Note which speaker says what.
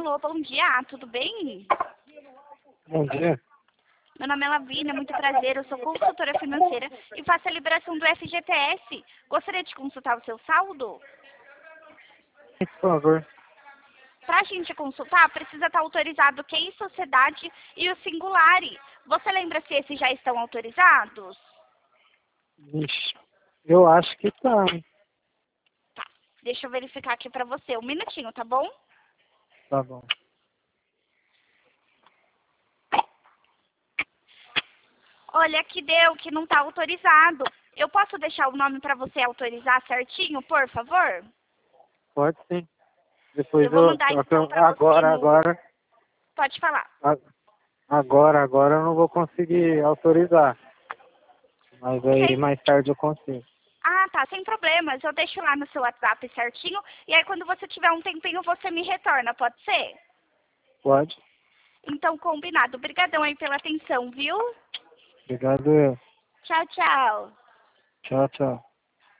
Speaker 1: Alô, bom dia, tudo bem?
Speaker 2: Bom dia.
Speaker 1: Meu nome é Lavina, muito prazer, eu sou consultora financeira e faço a liberação do FGTS. Gostaria de consultar o seu saldo?
Speaker 2: Por favor.
Speaker 1: Para a gente consultar, precisa estar autorizado o QI Sociedade e o Singulari. Você lembra se esses já estão autorizados?
Speaker 2: Ixi, eu acho que tá.
Speaker 1: Tá, deixa eu verificar aqui para você. Um minutinho, tá bom?
Speaker 2: Tá bom.
Speaker 1: Olha, aqui deu que não está autorizado. Eu posso deixar o nome para você autorizar certinho, por favor?
Speaker 2: Pode sim. Depois
Speaker 1: Eu vou mandar então para você no...
Speaker 2: agora,
Speaker 1: Pode falar.
Speaker 2: agora eu não vou conseguir autorizar. Mas aí
Speaker 1: Ok.
Speaker 2: mais tarde eu consigo.
Speaker 1: Ah, tá, sem problemas. Eu deixo lá no seu WhatsApp certinho. E aí, quando você tiver um tempinho, você me retorna, pode ser?
Speaker 2: Pode?
Speaker 1: Então, combinado. Obrigadão aí pela atenção, viu?
Speaker 2: Obrigado eu.
Speaker 1: Tchau, tchau.
Speaker 2: Tchau, tchau.